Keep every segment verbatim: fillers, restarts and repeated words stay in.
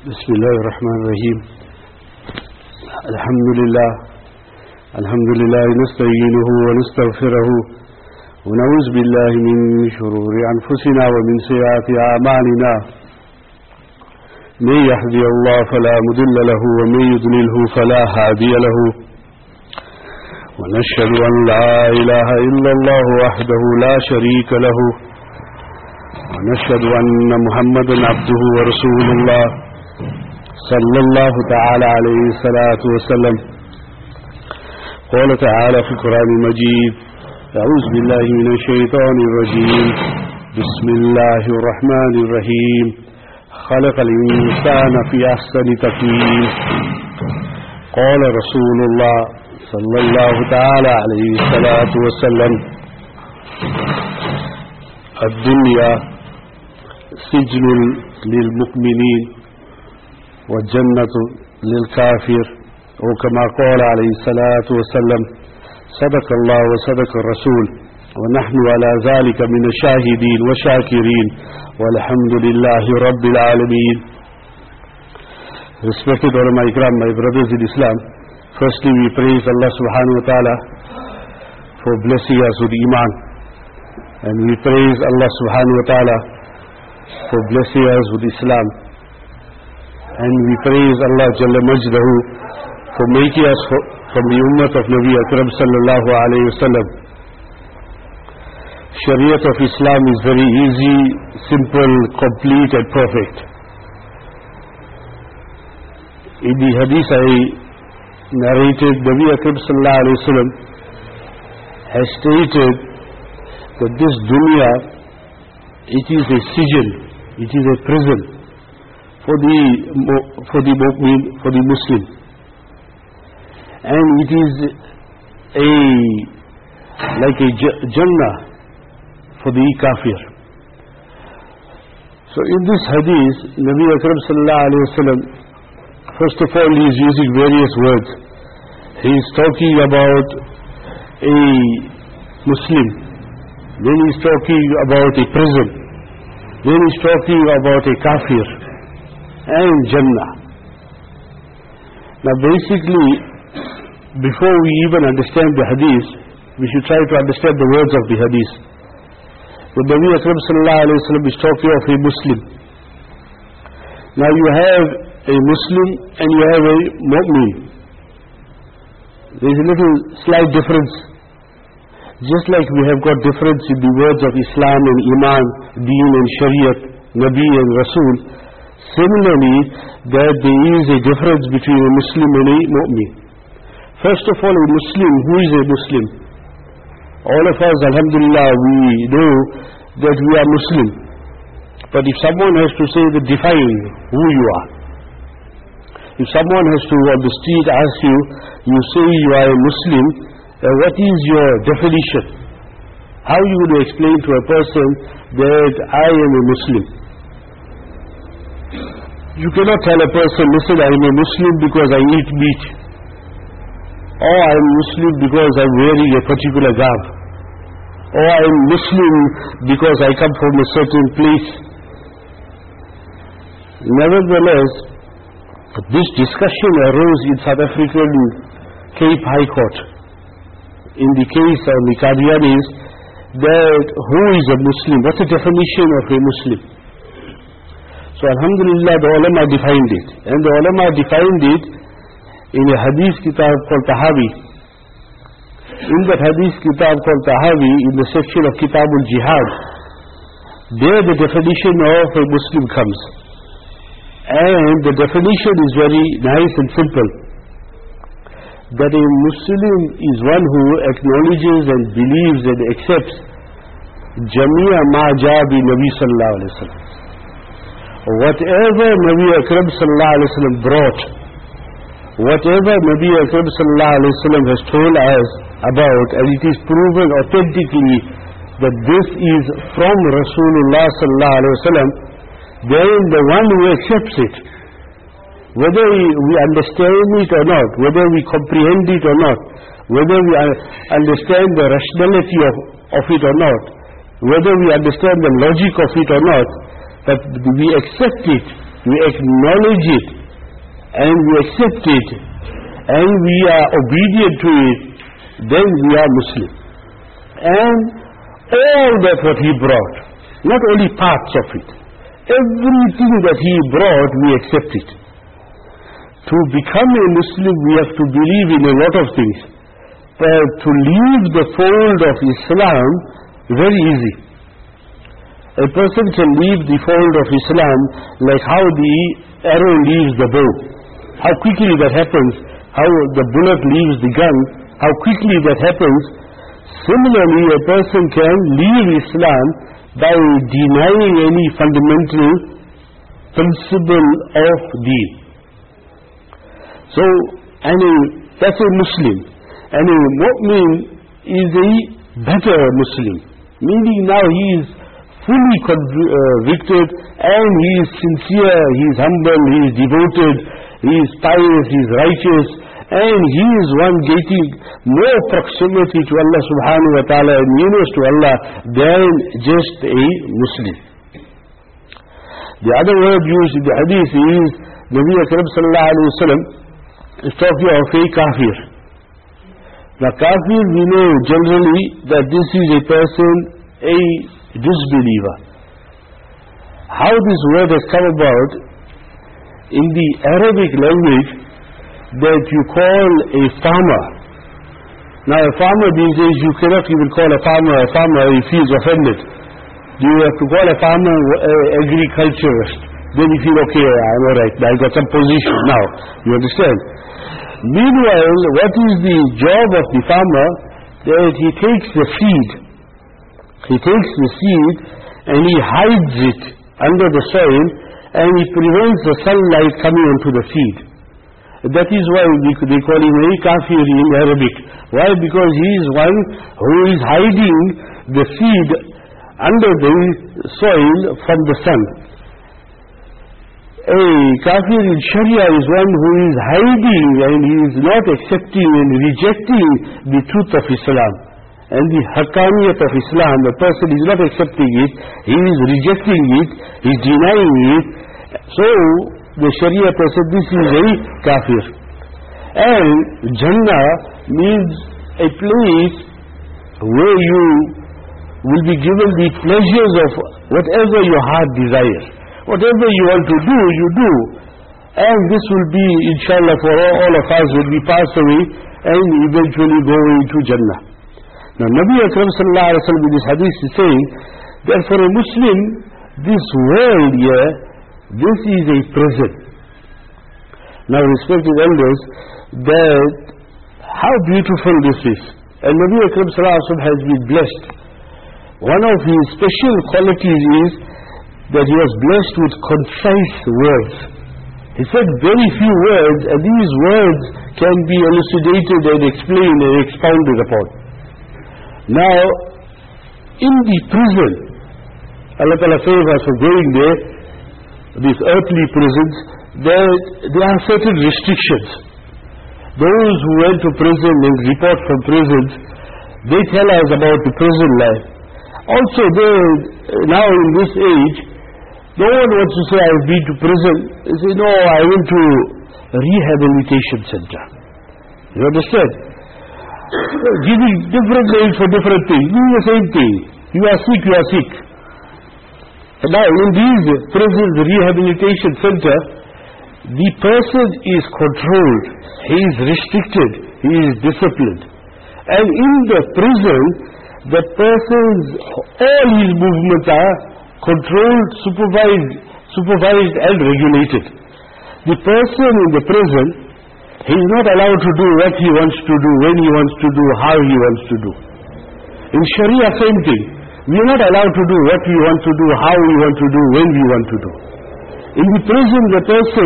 بسم الله الرحمن الرحيم الحمد لله الحمد لله نستعينه ونستغفره ونعوذ بالله من شرور أنفسنا ومن سيئات أعمالنا من يهدي الله فلا مضل له ومن يضلله فلا هادي له ونشهد أن لا إله إلا الله وحده لا شريك له ونشهد أن محمدا عبده ورسول الله صلى الله تعالى عليه الصلاة والسلام. قال تعالى في القرآن المجيد: أعوذ بالله من الشيطان الرجيم، بسم الله الرحمن الرحيم. خلق الإنسان في أحسن تقويم. قال رسول الله صلى الله تعالى عليه الصلاة والسلام: الدنيا سجن للمؤمنين والجنة للكافر، وكما قال عليه الصلاة والسلام: صدق الله وصدق الرسول ونحن على ذلك من الشاهدين والشاكرين والحمد لله رب العالمين. Respected ulama ikram, my brothers in Islam, firstly we praise Allah subhanahu wa ta'ala for blessing us with Iman, and we praise Allah subhanahu wa ta'ala for blessing us with Islam, and we praise Allah Jalla Majdahu for making us for, from the ummah of Nabi Akram sallallahu alayhi wa sallam. Shariat of Islam is very easy, simple, complete and perfect. In the hadith I narrated, Nabi Akram sallallahu alayhi wa sallam has stated that this dunya, it is a sijn, it is a prison for the for the mu'min, for the Muslim, and it is a like a Jannah for the kafir. So in this hadith, Nabi Akram sallallahu alayhi wa sallam, first of all, he is using various words. He is talking about a Muslim, then he is talking about a prison, then he is talking about a kafir and Jannah. Now basically, before we even understand the hadith, we should try to understand the words of the hadith. The Nabi Akram sallallahu alayhi wa sallam is talking of a Muslim. Now you have a Muslim and you have a mu'min. There is a little slight difference. Just like we have got difference in the words of Islam and Iman, Deen and Shariat, Nabi and Rasul, similarly that there is a difference between a Muslim and a mu'min. First of all, a Muslim, who is a Muslim? All of us, alhamdulillah, we know that we are Muslim. But if someone has to say, that define who you are. If someone has to on the street ask you, you say you are a Muslim, uh, what is your definition? How you would explain to a person that I am a Muslim? You cannot tell a person, listen, I am a Muslim because I eat meat, or I am Muslim because I am wearing a particular garb, or I am Muslim because I come from a certain place. Nevertheless, this discussion arose in South African Cape High Court in the case of the Qadianis, that who is a Muslim, what's the definition of a Muslim? So alhamdulillah, the ulama defined it, and the ulama defined it in a hadith kitab called Tahawi. In that hadith kitab called Tahawi, in the section of Kitabul Jihad, there the definition of a Muslim comes. And the definition is very nice and simple. That a Muslim is one who acknowledges and believes and accepts Jamia ma jaa bi Nabi sallallahu alayhi wa sallam. Whatever Nabi Akram sallallahu alayhi wa sallam brought, whatever Nabi Akram sallallahu alayhi wa sallam has told us about, and it is proven authentically that this is from Rasulullah sallallahu alayhi wa sallam, then the one who accepts it, whether we, we understand it or not, whether we comprehend it or not, whether we understand the rationality of, of it or not, whether we understand the logic of it or not, but we accept it we acknowledge it, and we accept it, and we are obedient to it, then we are Muslim. And all that what he brought, not only parts of it, everything that he brought, we accept it. To become a Muslim, we have to believe in a lot of things. But to leave the fold of Islam, very easy. A person can leave the fold of Islam like how the arrow leaves the bow. How quickly that happens, how the bullet leaves the gun, how quickly that happens. Similarly, a person can leave Islam by denying any fundamental principle of deen. So, and a, that's a Muslim. And a mu'min is a better Muslim. Meaning now he is fully convicted, and he is sincere, he is humble, he is devoted, he is pious, he is righteous, and he is one getting more proximity to Allah subhanahu wa ta'ala and nearness to Allah than just a Muslim. The other word used in the hadith is, Nabi Akram sallallahu alayhi wa sallam is talking of a kafir. Now kafir, we know generally that this is a person, a disbeliever. How this word has come about, in the Arabic language, that you call a farmer. Now a farmer these days, you cannot even call a farmer a farmer if he is offended. You have to call a farmer an agriculturist. Then you feel, okay, I'm alright, I got some position now. You understand? Meanwhile, what is the job of the farmer? That he takes the seed. He takes the seed and he hides it under the soil, and he prevents the sunlight coming onto the seed. That is why they call him a kafir in Arabic. Why? Because he is one who is hiding the seed under the soil from the sun. A kafir in Sharia is one who is hiding and he is not accepting and rejecting the truth of Islam. And the haqqaniyat of Islam, the person is not accepting it, he is rejecting it, he is denying it. So, the Sharia person, this is a kafir. And Jannah means a place where you will be given the pleasures of whatever your heart desires. Whatever you want to do, you do. And this will be, inshallah, for all, all of us, when we pass away and eventually go into Jannah. Now, Nabi Akram sallallahu alayhi wa sallam in this hadith is saying that for a Muslim, this world here, this is a prison. Now, respected elders, that how beautiful this is. And Nabi Akram sallallahu alayhi wa sallam has been blessed. One of his special qualities is that he was blessed with concise words. He said very few words, and these words can be elucidated and explained and expounded upon. Now, in the prison, Allah Ta'ala save us for going there, these earthly prisons, there, there are certain restrictions. Those who went to prison and report from prisons, they tell us about the prison life. Also, they, now in this age, no one wants to say, I've been to prison. They say, no, I went to a rehabilitation center. You understand? Giving different names for different things, doing the same thing. You are sick, you are sick. And now in these prisons, rehabilitation center, the person is controlled, he is restricted, he is disciplined. And in the prison, the person's, all his movements are controlled, supervised, supervised and regulated. The person in the prison, he is not allowed to do what he wants to do, when he wants to do, how he wants to do. In Sharia, same thing. We are not allowed to do what we want to do, how we want to do, when we want to do. In the prison, the person,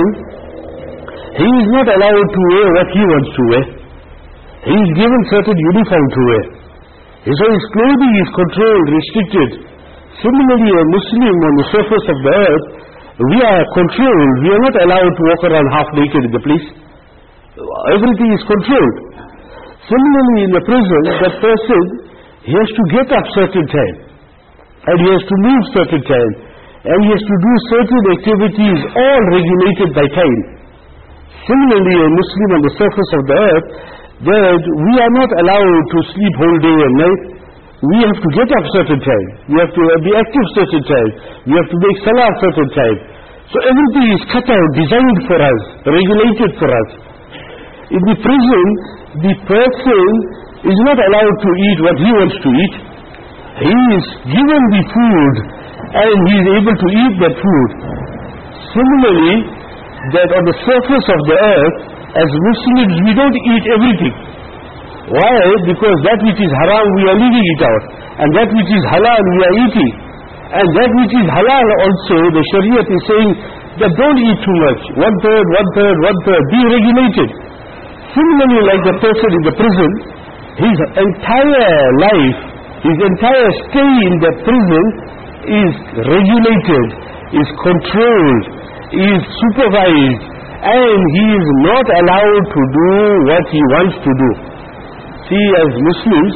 he is not allowed to wear what he wants to wear. He is given certain uniform to wear. So his clothing is controlled, restricted. Similarly, a Muslim on the surface of the earth, we are controlled. We are not allowed to walk around half naked in the place. Everything is controlled. Similarly, in the prison, that person, he has to get up certain time. And he has to move certain time. and he has to do certain activities all regulated by time. Similarly, a Muslim on the surface of the earth, that we are not allowed to sleep whole day and night. We have to get up certain time. We have to be active certain time. We have to make salah certain time. So everything is cut out, designed for us, regulated for us. In the prison, the person is not allowed to eat what he wants to eat. He is given the food and he is able to eat that food. Similarly, that on the surface of the earth, as Muslims, we don't eat everything. Why? Because that which is haram, we are leaving it out. And that which is halal, we are eating. And that which is halal also, the Shariat is saying that don't eat too much. One third, one third, one third. Be regulated. Similarly, like the person in the prison, his entire life, his entire stay in the prison is regulated, is controlled, is supervised, and he is not allowed to do what he wants to do. See, as Muslims,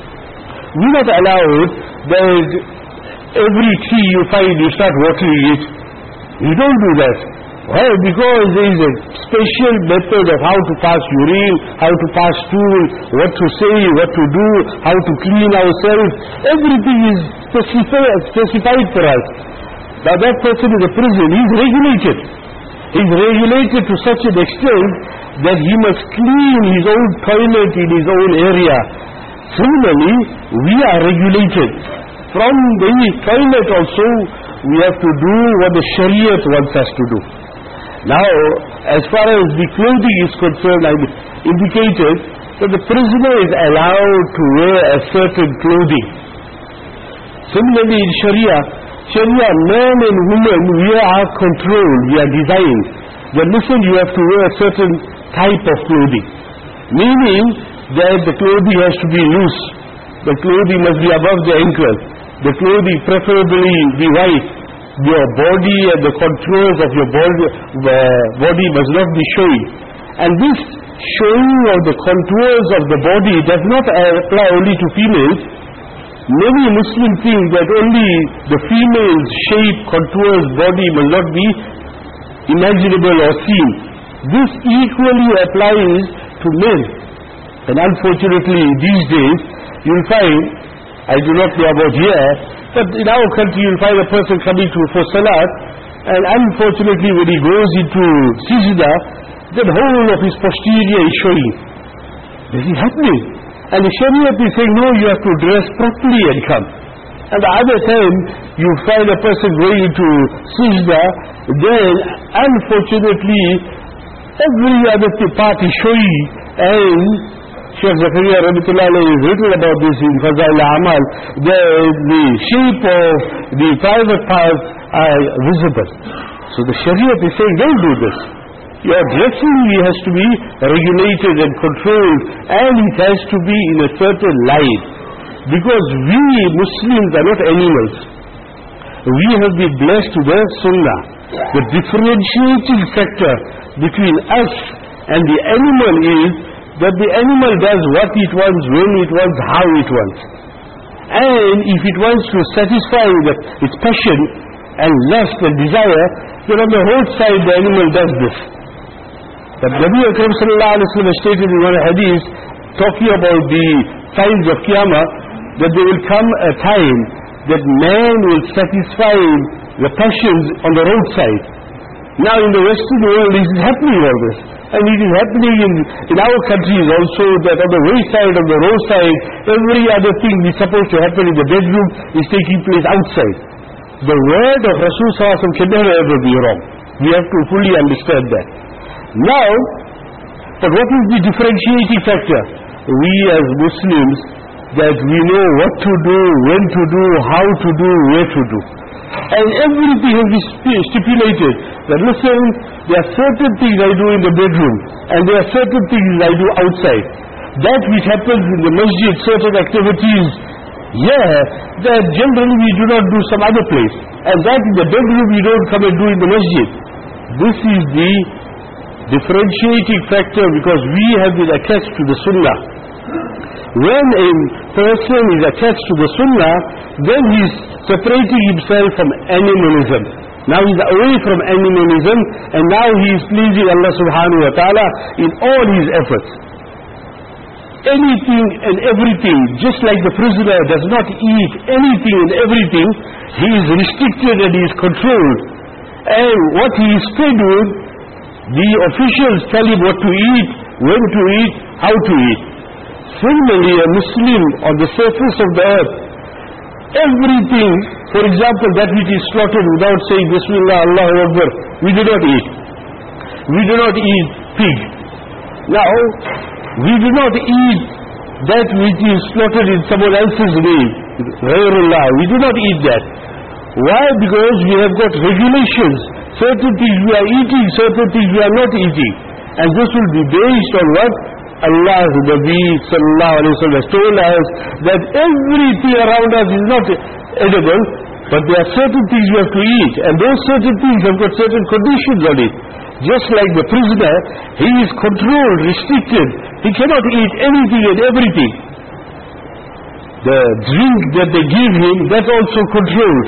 we are not allowed that every tree you find, you start watering it. You don't do that. Why? Because there is a special method of how to pass urine, how to pass stool, what to say, what to do, how to clean ourselves. Everything is specified, specified for us. Now that person in the prison, he is regulated. He is regulated to such an extent that he must clean his own toilet in his own area. Similarly, we are regulated. From the toilet also, we have to do what the Shariat wants us to do. Now, as far as the clothing is concerned, I indicated that the prisoner is allowed to wear a certain clothing. Similarly, in Sharia, Sharia, men and women, we are controlled, we are designed. That listen, you have to wear a certain type of clothing. Meaning that the clothing has to be loose. The clothing must be above the ankle. The clothing preferably be white. Your body and the controls of your body, uh, body must not be showing. And this showing of the contours of the body does not apply only to females. Many Muslims think that only the female's shape, contours, body must not be imaginable or seen. This equally applies to men. And unfortunately, these days, you'll find, I do not know about here, but in our country you'll find a person coming to for salat, and unfortunately when he goes into sajda, the whole of his posterior is showing. This is happening. And the Shariat is saying, no, you have to dress properly and come. And the other time, you find a person going into sajda, then unfortunately, every other part is showing, and Shaykh Zakaria Rahmatullah has written about this in Fazail Amal, the, the shape of the private parts are visible. So the Shariat is saying, don't do this. Your dressing has to be regulated and controlled, and it has to be in a certain line. Because we Muslims are not animals. We have been blessed to the Sunnah. The differentiating factor between us and the animal is that the animal does what it wants, when it wants, how it wants. And if it wants to satisfy the, its passion and lust and desire, then on the roadside the animal does this. But Nabi Akram sallallahu alaihi wasallam stated in one hadith, talking about the signs of Qiyamah, that there will come a time that man will satisfy the passions on the roadside. Now in the Western world this is happening all this. And it is happening in, in our countries also, that on the wayside, on the roadside, every other thing is supposed to happen in the bedroom is taking place outside. The word of Rasul sallallahu alaihi wasallam can never ever be wrong. We have to fully understand that. Now, but what is the differentiating factor? We as Muslims, that we know what to do, when to do, how to do, where to do. And everything has been stipulated. That listen, there are certain things I do in the bedroom, and there are certain things I do outside. That which happens in the masjid, certain activities, yeah, that generally we do not do some other place. And that in the bedroom we don't come and do in the masjid. This is the differentiating factor, because we have been attached to the Sunnah. When a person is attached to the Sunnah, then he is separating himself from animalism. Now he is away from animalism, and now he is pleasing Allah subhanahu wa ta'ala in all his efforts. Anything and everything, just like the prisoner does not eat anything and everything, he is restricted and he is controlled. And what he is fed with, the officials tell him what to eat, when to eat, how to eat. Similarly, a Muslim on the surface of the earth, everything, for example, that which is slaughtered without saying Bismillah, Allahu Akbar, we do not eat. We do not eat pig. Now, we do not eat that which is slaughtered in someone else's name, Ghayrullah. We do not eat that. Why? Because we have got regulations. Certain things we are eating, certain things we are not eating. And this will be based on what? Allah, the Nabi sallallahu alayhi wa sallam has told us that everything around us is not edible, but there are certain things we have to eat, and those certain things have got certain conditions on it. Just like the prisoner, he is controlled, restricted. He cannot eat anything and everything. The drink that they give him, that's also controlled.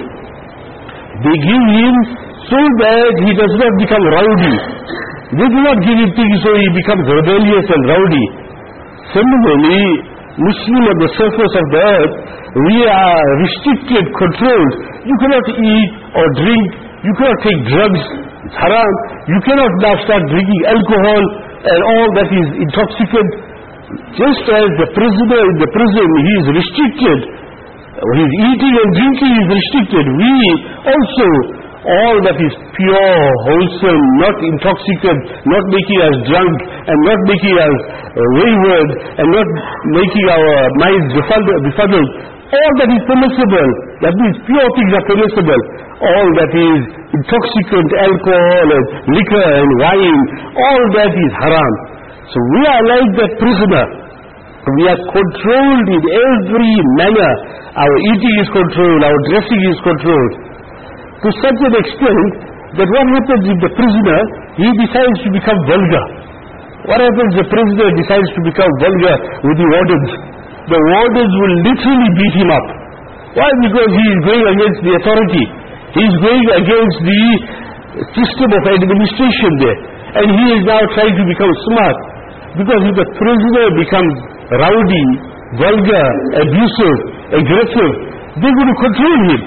They give him so that he does not become rowdy. They do not give him things so he becomes rebellious and rowdy. Similarly, Muslim on the surface of the earth, we are restricted, controlled. You cannot eat or drink. You cannot take drugs. It's haram. You cannot now start drinking alcohol and all that is intoxicant. Just as the prisoner in the prison, he is restricted. His eating and drinking is restricted. We also, all that is pure, wholesome, not intoxicant, not making us drunk, and not making us wayward, and not making our minds befuddled, all that is permissible, that means pure things are permissible. All that is intoxicant, alcohol and liquor and wine, all that is haram. So we are like that prisoner. We are controlled in every manner. Our eating is controlled, our dressing is controlled. To such an extent that what happens if the prisoner, he decides to become vulgar? What happens if the prisoner decides to become vulgar with the wardens? The wardens will literally beat him up. Why? Because he is going against the authority. He is going against the system of administration there. And he is now trying to become smart. Because if the prisoner becomes rowdy, vulgar, abusive, aggressive, they're going to control him.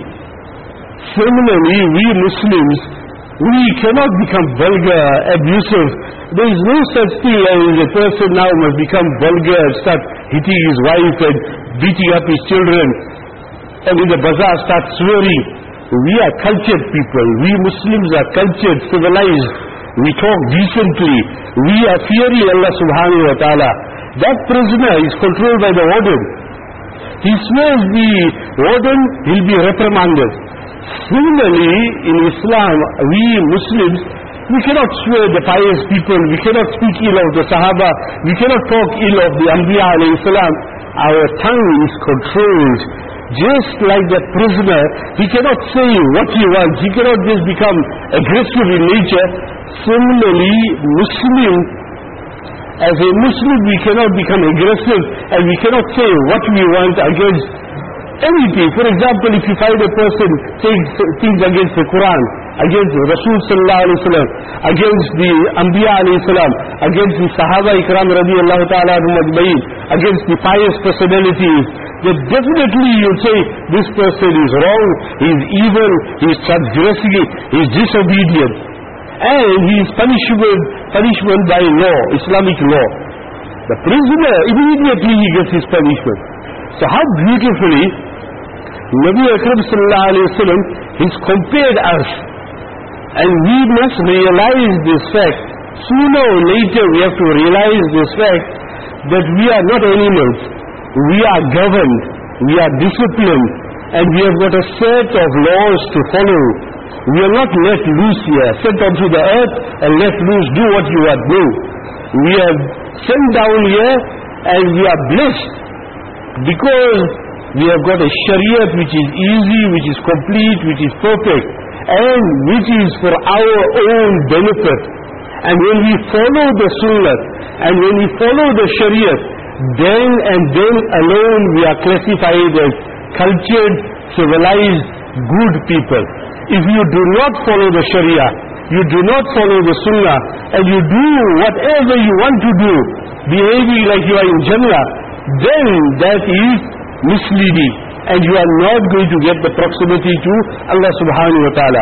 Similarly, we Muslims, we cannot become vulgar, abusive. There is no such thing as a person now must become vulgar and start hitting his wife and beating up his children, and in the bazaar start swearing. We are cultured people. We Muslims are cultured, civilized. We talk decently. We are fearing Allah subhanahu wa ta'ala. That prisoner is controlled by the warden. He swears the warden, he'll be reprimanded. Similarly, in Islam, we Muslims, we cannot swear the pious people, we cannot speak ill of the Sahaba, we cannot talk ill of the Anbiya alayhi salam. Our tongue is controlled. Just like that prisoner, he cannot say what he wants, he cannot just become aggressive in nature. Similarly, Muslim, as a Muslim, we cannot become aggressive and we cannot say what we want against anything. For example, if you find a person saying things against the Quran, against Rasul sallallahu alayhi wa sallam, against the Anbiya alayhi salam, against the Sahaba ikram radiyallahu ta'ala anhum ajma'in, against the pious personalities, then definitely you'll say, this person is wrong, he is evil, he is transgressing, he is disobedient. And he is punishable, punishment by law, Islamic law. The prisoner, immediately he gets his punishment. So how beautifully Nabi Akram sallallahu alayhi wa sallam, he's compared us. And we must realize this fact. Sooner or later we have to realize this fact that we are not animals. We are governed, we are disciplined, and we have got a set of laws to follow. We are not let loose here, sent onto the earth and let loose, do what you want, no. We are sent down here and we are blessed because we have got a Shariat which is easy, which is complete, which is perfect, and which is for our own benefit. And when we follow the Sunnah, and when we follow the Shariat, then and then alone we are classified as cultured, civilized, good people. If you do not follow the Sharia, you do not follow the Sunnah, and you do whatever you want to do, behaving like you are in Jannah, then that is misleading, and you are not going to get the proximity to Allah subhanahu wa ta'ala.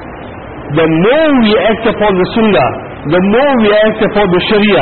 The more we act upon the Sunnah, the more we act upon the Sharia,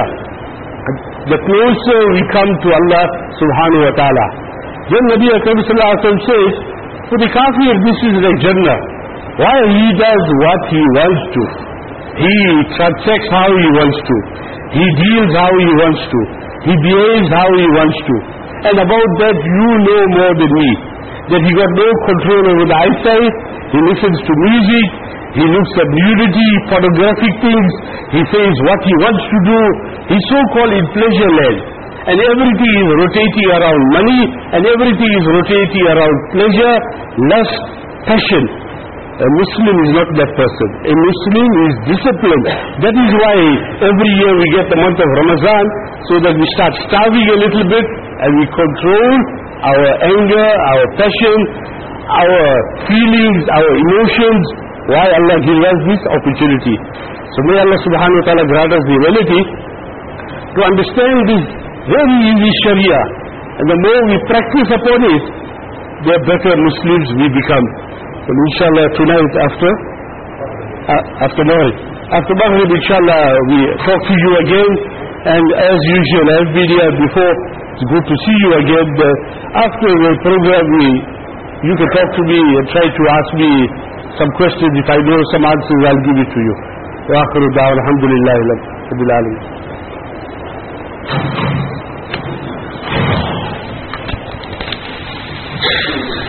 the closer we come to Allah subhanahu wa ta'ala. Then Nabi Akram sallallahu alaihi wasallam says, for the kafir this is like Jannah. Why? He does what he wants to. He transacts how he wants to. He deals how he wants to. He behaves how he wants to. And about that you know more than me. That he got no control over the eyesight. He listens to music. He looks at nudity, pornographic things. He says what he wants to do. He's so-called in pleasure land. And everything is rotating around money. And everything is rotating around pleasure, lust, passion. A Muslim is not that person. A Muslim is disciplined. That is why every year we get the month of Ramadan, so that we start starving a little bit and we control our anger, our passion, our feelings, our emotions. Why Allah gives us this opportunity? So may Allah subhanahu wa ta'ala grant us the ability to understand this very easy Sharia. And the more we practice upon it, the better Muslims we become. And inshallah tonight after uh, after Maghrib after Maghrib inshallah we talk to you again, and as usual I've been here before. It's good to see you again. Uh, after the program we, you can talk to me and try to ask me some questions. If I know some answers I'll give it to you. Wa akhiru da'wana alhamdulillahi rabbil alamin.